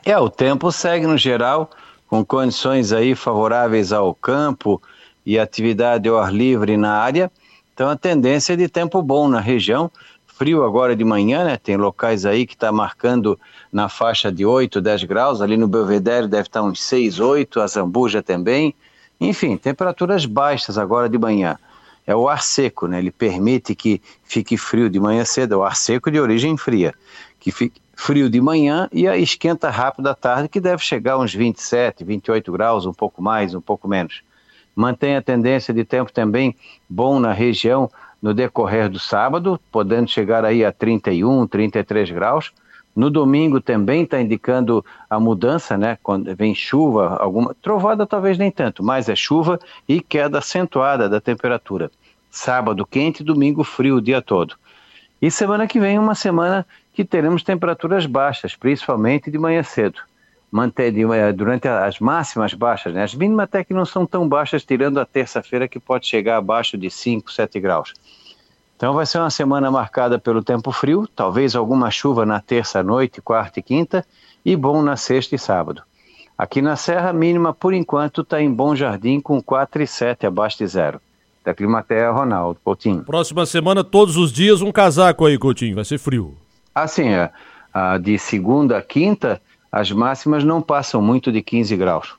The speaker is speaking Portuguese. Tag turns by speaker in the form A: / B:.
A: O tempo segue no geral, com condições aí favoráveis ao campo e atividade ao ar livre na área. Então a tendência é de tempo bom na região. Frio agora de manhã, né? Tem locais aí que está marcando na faixa de 8, 10 graus, ali no Belvedere deve estar uns 6, 8, a Zambuja também. Enfim, temperaturas baixas agora de manhã. É o ar seco, né? Ele permite que fique frio de manhã cedo, é o ar seco de origem fria, que fique frio de manhã e aí esquenta rápido à tarde, que deve chegar a uns 27, 28 graus, um pouco mais, um pouco menos. Mantém a tendência de tempo também bom na região no decorrer do sábado, podendo chegar aí a 31, 33 graus. No domingo também está indicando a mudança, né? Quando vem chuva, alguma trovada talvez nem tanto, mas é chuva e queda acentuada da temperatura. Sábado quente, domingo frio o dia todo. E semana que vem uma semana que teremos temperaturas baixas, principalmente de manhã cedo. Durante as máximas baixas, né? As mínimas até que não são tão baixas, tirando a terça-feira que pode chegar abaixo de 5, 7 graus. Então vai ser uma semana marcada pelo tempo frio, talvez alguma chuva na terça-noite, quarta e quinta, e bom na sexta e sábado. Aqui na Serra, mínima por enquanto está em Bom Jardim com 4,7 abaixo de zero. Da Climatea, Ronaldo Coutinho.
B: Próxima semana, todos os dias, um casaco aí, Coutinho, vai ser frio.
A: Assim, de segunda a quinta, as máximas não passam muito de 15 graus.